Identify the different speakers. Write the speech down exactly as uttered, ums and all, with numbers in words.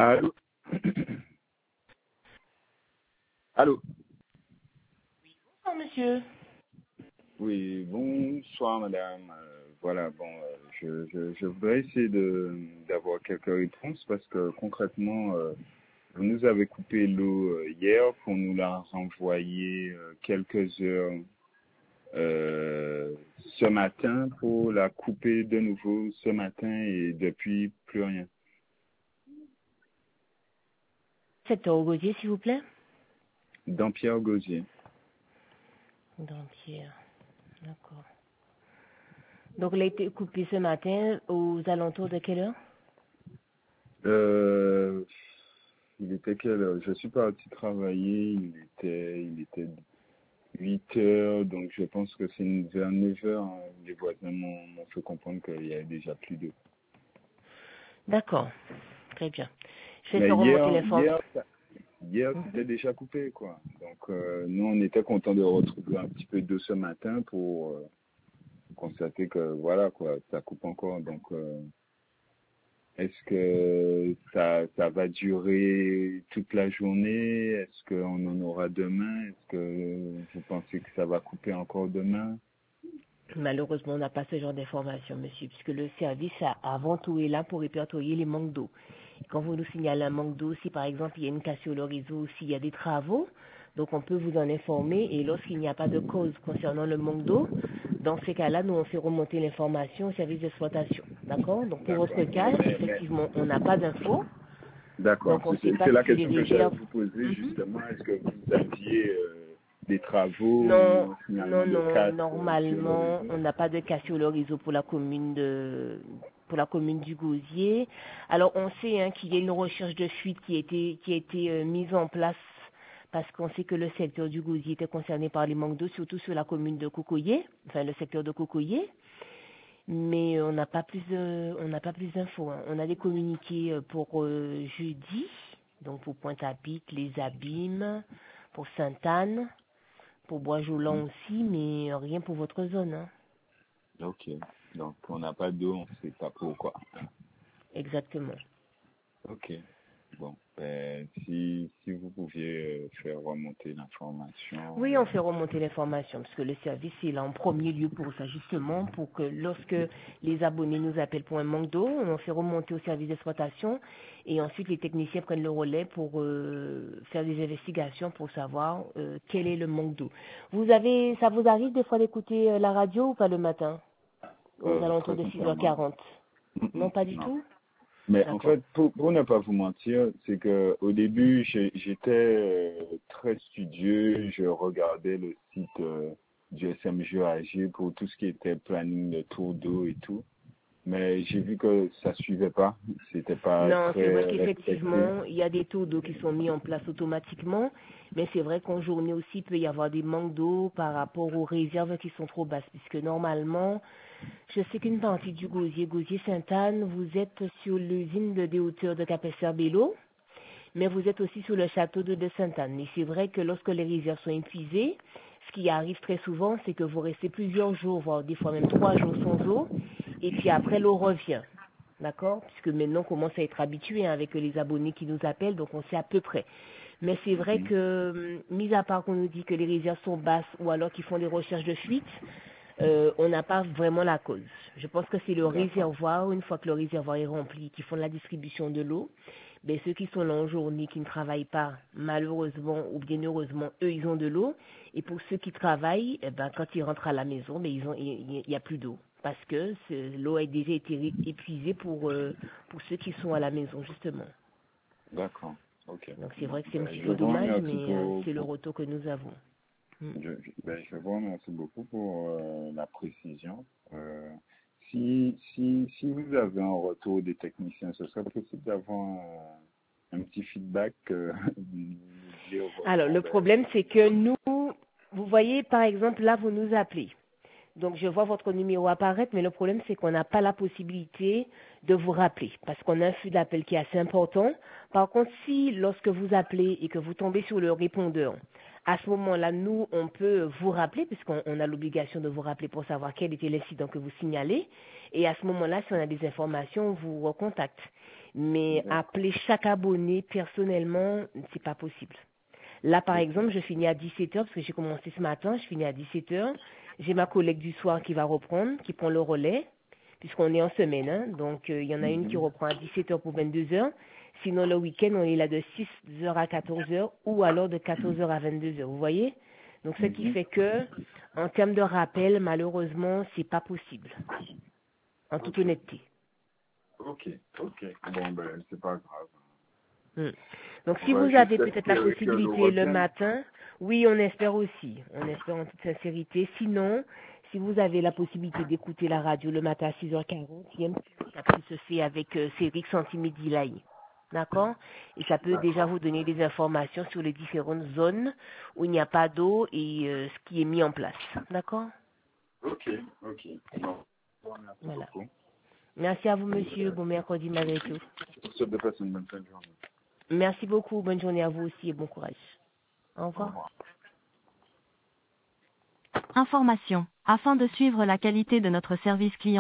Speaker 1: Allô. Allô.
Speaker 2: Bonsoir, monsieur.
Speaker 1: Oui, bonsoir madame. Euh, voilà, bon, euh, je, je, je voudrais essayer de d'avoir quelques réponses parce que concrètement, euh, vous nous avez coupé l'eau euh, hier pour nous la renvoyer euh, quelques heures euh, ce matin pour la couper de nouveau ce matin et depuis plus rien.
Speaker 2: Secteur Gaudier, s'il vous plaît.
Speaker 1: Dampierre Gauzier.
Speaker 2: Dampierre. D'accord. Donc, il a été coupé ce matin aux alentours de quelle heure?
Speaker 1: Euh, il était quelle heure? Je suis parti travailler, il était, il était huit heures, donc je pense que c'est vers neuf heures. Hein. Les voisins m'ont m'ont fait comprendre qu'il y avait déjà plus d'eau.
Speaker 2: D'accord. Très bien. Je vais
Speaker 1: Mais
Speaker 2: faire remonter
Speaker 1: hier,
Speaker 2: l'information.
Speaker 1: hier, ça- hier c'était
Speaker 2: Mhm.
Speaker 1: déjà coupé, quoi. Donc euh, nous, on était contents de retrouver un petit peu d'eau ce matin pour euh, constater que voilà, quoi, ça coupe encore. Donc euh, est-ce que ça, ça va durer toute la journée? Est-ce qu'on en aura demain? Est-ce que vous pensez que ça va couper encore demain?
Speaker 2: Malheureusement, on n'a pas ce genre d'informations, monsieur, puisque le service a avant tout est là pour répertorier les manques d'eau. Quand vous nous signalez un manque d'eau, si par exemple il y a une cassure sur le réseau, s'il y a des travaux, donc on peut vous en informer. Et lorsqu'il n'y a pas de cause concernant le manque d'eau, dans ces cas-là, nous on fait remonter l'information au service d'exploitation. D'accord? Donc pour votre
Speaker 1: D'accord.
Speaker 2: cas,
Speaker 1: Mais, mais
Speaker 2: effectivement, on n'a pas d'infos.
Speaker 1: D'accord.
Speaker 2: Donc on ne
Speaker 1: C'est
Speaker 2: sait pas
Speaker 1: c'est la
Speaker 2: si les
Speaker 1: question que j'allais
Speaker 2: réserves.
Speaker 1: vous poser
Speaker 2: Mhm.
Speaker 1: justement. Est-ce que vous aviez euh, des travaux
Speaker 2: Non,
Speaker 1: ou finalement
Speaker 2: non,
Speaker 1: de
Speaker 2: non.
Speaker 1: casse euh, sur le
Speaker 2: Normalement,
Speaker 1: réseau?
Speaker 2: on n'a pas de cas sur le réseau pour la commune de pour la commune du Gosier. Alors, on sait hein, qu'il y a une recherche de fuite qui a été qui a été euh, mise en place parce qu'on sait que le secteur du Gosier était concerné par les manques d'eau, surtout sur la commune de Cocoyer, enfin le secteur de Cocoyer. Mais euh, on n'a pas plus de, on n'a pas plus d'infos. Hein. On a des communiqués euh, pour euh, jeudi, donc pour Pointe-à-Pitre, les Abîmes, pour Sainte-Anne. Pour Bois-Jolant aussi, mais rien pour votre zone. Hein.
Speaker 1: Ok. Donc on n'a pas d'eau, on ne sait pas pourquoi.
Speaker 2: Exactement.
Speaker 1: Ok. Bon, ben, si, si vous pouviez euh, faire remonter l'information.
Speaker 2: Oui, on
Speaker 1: euh,
Speaker 2: fait remonter l'information, parce que le service est là en premier lieu pour ça, justement, pour que lorsque les abonnés nous appellent pour un manque d'eau, on fait remonter au service d'exploitation, et ensuite les techniciens prennent le relais pour euh, faire des investigations pour savoir euh, quel est le manque d'eau. Vous avez, ça vous arrive des fois d'écouter euh, la radio ou pas le matin, aux
Speaker 1: euh,
Speaker 2: alentours
Speaker 1: très
Speaker 2: de six heures
Speaker 1: sincèrement,
Speaker 2: quarante?
Speaker 1: non. Mm,
Speaker 2: Non,
Speaker 1: mm,
Speaker 2: pas du
Speaker 1: non.
Speaker 2: tout.
Speaker 1: Mais en
Speaker 2: D'accord.
Speaker 1: fait, pour, pour ne pas vous mentir, c'est que au début, j'ai- j'étais euh, très studieux. Je regardais le site euh, du S M G A G pour tout ce qui était planning de tour d'eau et tout. Mais j'ai vu que ça suivait pas. C'était pas
Speaker 2: Non, c'est vrai
Speaker 1: très respecté.
Speaker 2: qu'effectivement, il y a des taux d'eau qui sont mis en place automatiquement, mais c'est vrai qu'en journée aussi, il peut y avoir des manques d'eau par rapport aux réserves qui sont trop basses, puisque normalement, je sais qu'une partie du Gosier, Gosier-Sainte-Anne, vous êtes sur l'usine de des hauteurs de Capester-Bello, mais vous êtes aussi sur le château de de Sainte-Anne. Et c'est vrai que lorsque les réserves sont épuisées, ce qui arrive très souvent, c'est que vous restez plusieurs jours, voire des fois même trois jours sans eau, et puis après l'eau revient. D'accord? Puisque maintenant on commence à être habitué hein, avec les abonnés qui nous appellent, donc on sait à peu près. Mais c'est vrai
Speaker 1: Mhm.
Speaker 2: que, hum, mis à part qu'on nous dit que les réserves sont basses ou alors qu'ils font des recherches de fuite, euh, on n'a pas vraiment la cause. Je pense que c'est le
Speaker 1: D'accord.
Speaker 2: réservoir, une fois que le réservoir est rempli, qui font la distribution de l'eau. Ben, ceux qui sont là en journée, qui ne travaillent pas, malheureusement ou bien heureusement, eux, ils ont de l'eau. Et pour ceux qui travaillent, eh ben, quand ils rentrent à la maison, ben, ils ont, il n'y a plus d'eau. Parce que c'est- l'eau a déjà été ré- épuisée pour, euh, pour ceux qui sont à la maison, justement.
Speaker 1: D'accord. Ok.
Speaker 2: Donc c'est
Speaker 1: Bon,
Speaker 2: vrai que c'est un
Speaker 1: ben,
Speaker 2: petit
Speaker 1: je
Speaker 2: peu
Speaker 1: vous
Speaker 2: dommage,
Speaker 1: remercie
Speaker 2: mais euh,
Speaker 1: pour,
Speaker 2: c'est le
Speaker 1: pour
Speaker 2: retour que nous avons. Mm.
Speaker 1: je, je- ben, je vous remercie beaucoup pour euh, la précision. Euh, si, si, si vous avez un retour des techniciens, ce serait possible d'avoir un, un petit feedback, euh, nous dire,
Speaker 2: Alors,
Speaker 1: bon,
Speaker 2: le
Speaker 1: ben,
Speaker 2: problème, c'est que nous, vous voyez, par exemple, là, vous nous appelez. Donc, je vois votre numéro apparaître, mais le problème, c'est qu'on n'a pas la possibilité de vous rappeler, parce qu'on a un flux d'appel qui est assez important. Par contre, si, lorsque vous appelez et que vous tombez sur le répondeur, à ce moment-là, nous, on peut vous rappeler, puisqu'on on a l'obligation de vous rappeler pour savoir quel était l'incident que vous signalez. Et à ce moment-là, si on a des informations, on vous recontacte. Mais
Speaker 1: D'accord.
Speaker 2: appeler chaque abonné personnellement, c'est pas possible. Là, par exemple, je finis à dix-sept heures parce que j'ai commencé ce matin, je finis à dix-sept heures. J'ai ma collègue du soir qui va reprendre, qui prend le relais, puisqu'on est en semaine. Hein. Donc, euh, il y en a une qui
Speaker 1: Mhm.
Speaker 2: reprend à dix-sept heures pour vingt-deux heures. Sinon, le week-end, on est là de six heures à quatorze heures ou alors de quatorze heures à vingt-deux heures. Vous voyez? Donc, ce qui
Speaker 1: Mhm.
Speaker 2: fait que, en termes de rappel, malheureusement, c'est pas possible. En toute
Speaker 1: Ok.
Speaker 2: honnêteté.
Speaker 1: Ok. Ok. Bon, ben, c'est pas grave.
Speaker 2: Hmm. Donc,
Speaker 1: On
Speaker 2: si
Speaker 1: va
Speaker 2: vous
Speaker 1: juste
Speaker 2: avez peut-être la
Speaker 1: espérer que l'eau
Speaker 2: possibilité le
Speaker 1: revienne.
Speaker 2: matin, oui, on espère aussi. On espère en toute sincérité. Sinon, si vous avez la possibilité d'écouter la radio le matin à six heures quarante, il y a un petit récap qui se fait avec euh, Cédric Santimedi-Laï. D'accord? Et ça peut déjà
Speaker 1: D'accord.
Speaker 2: vous donner des informations sur les différentes zones où il n'y a pas d'eau et euh, ce qui est mis en place. D'accord?
Speaker 1: Ok. Ok. Bon. Bon, merci
Speaker 2: Voilà.
Speaker 1: beaucoup.
Speaker 2: Merci à vous,
Speaker 1: Et,
Speaker 2: monsieur.
Speaker 1: euh,
Speaker 2: Bon mercredi malgré tout.
Speaker 1: je vous souhaite de passer une bonne fin de journée.
Speaker 2: Merci beaucoup. Bonne journée à vous aussi et bon courage. Au
Speaker 1: Au
Speaker 2: revoir.
Speaker 1: revoir.
Speaker 3: Information. Afin de suivre la qualité de notre service client,